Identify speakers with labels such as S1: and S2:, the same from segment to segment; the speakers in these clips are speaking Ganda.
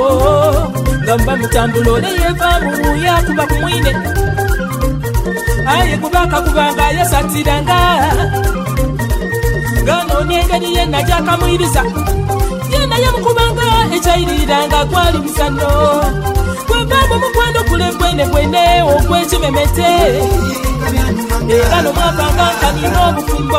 S1: ngamba mutambulole yeva muya kuba kumwine aye kubaka kubanga yasatiranga gano nyengeri yena jakamwiriza yena yamukubanga echairiranga kwali misano kwevamo mukwano kule kwene okwekimemete gano mwapanga kanino obufumbo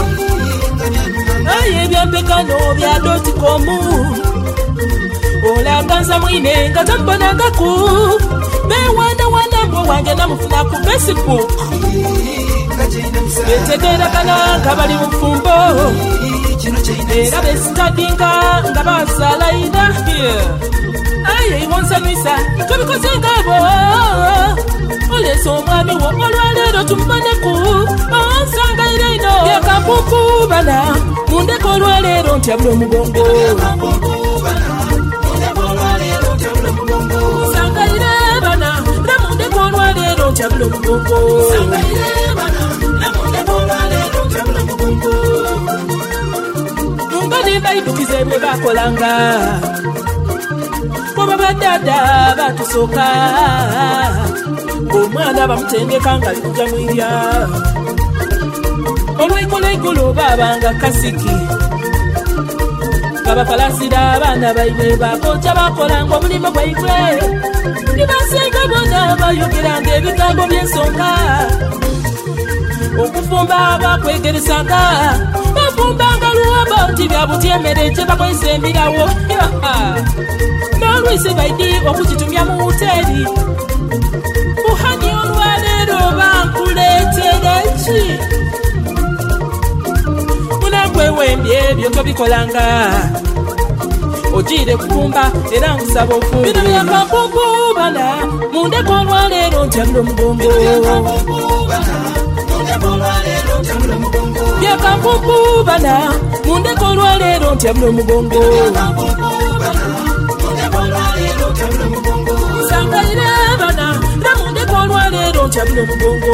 S1: aye ebyambegano bya dotikomu olaganza mwine nga tambonangaku bewandawanambo wange namufuna ku Facebook betegeeragana nga bali mufumbo era besitadinga nga basalayina aye iwonsanwisa tubikoze ngabo olesa omwami wo olwaleero tumuboneku onsangaire ino yakampukubana mundeko olwaleero ntyabula omugongo sangaire bana namundeko olwaleero ntyabula omugongo mungani baidukize bwe bakolanga kuba badada batusooka omwana bamutendeka nga likuja mwirya olw'eikola igulu babanga kasiki nga bafalasira abaana baibwe bakoca bakolanga omulimu gwaibwe nibasenga bona bayogeranga ebigambo by'ensonga okufumba bakwegeresanga bafumbanga luwaba nti byabuti emmere gye bakozesa embirawo n'olwisi baidi okukitumya mu wuteri buhani olwaleero bankuleetera ki munakwewembye ebyo tobikolanga ogiire kufumba era nkusaba ofumbi bino byakampukubana mundeko olwaleero ntyabula omugongo byakampukubana mundeko olwaleero ntyabula omugongo sangaire bana namundeko olwaleero ntyabula omugongo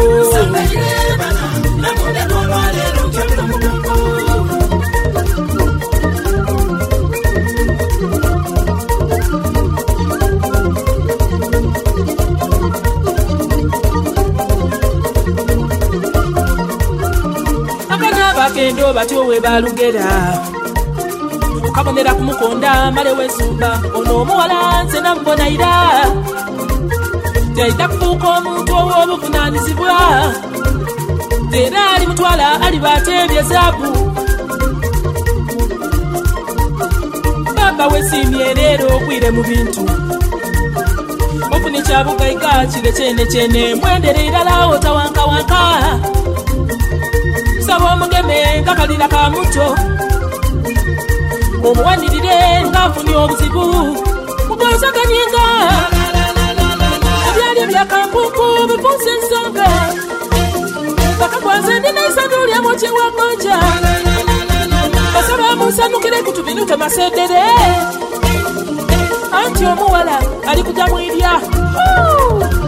S1: bakendo batyo we balugera okabonera kumukonda male wezumba ono omuwala nze namubonaira yaita kufuuka omuntu ow'obuvunaanyizibwa era alimutwala alibateebye zaabu baba wesiimye leero ogwire mu bintu ofuna ekyabugaiga kire kyene mwendere irala otawankawanka saba omugeme ngakalira ka muto omuwanirire ngaafunye obuzibu mugozaganyinga ebyali byakampuku bifunsa ensonga bakakwaze ndinaisanulyamu kyewagonja basaba munsanukire kutu binu temasedere anti omuwala ali kuja mwirya